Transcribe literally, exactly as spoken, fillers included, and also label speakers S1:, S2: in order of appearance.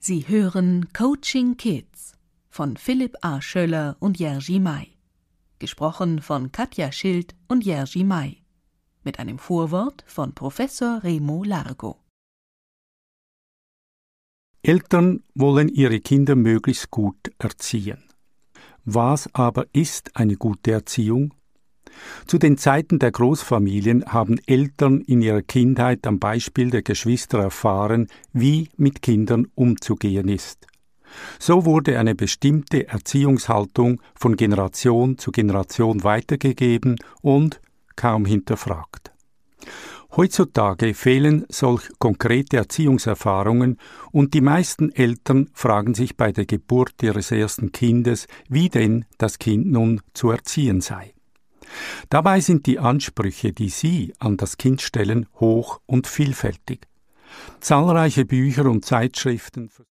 S1: Sie hören Coaching Kids von Philipp A. Schöller und Jerzy May. Gesprochen von Katja Schild und Jerzy May. Mit einem Vorwort von Professor Remo Largo.
S2: Eltern wollen ihre Kinder möglichst gut erziehen. Was aber ist eine gute Erziehung? Zu den Zeiten der Großfamilien haben Eltern in ihrer Kindheit am Beispiel der Geschwister erfahren, wie mit Kindern umzugehen ist. So wurde eine bestimmte Erziehungshaltung von Generation zu Generation weitergegeben und kaum hinterfragt. Heutzutage fehlen solch konkrete Erziehungserfahrungen und die meisten Eltern fragen sich bei der Geburt ihres ersten Kindes, wie denn das Kind nun zu erziehen sei. Dabei sind die Ansprüche, die sie an das Kind stellen, hoch und vielfältig. Zahlreiche Bücher und Zeitschriften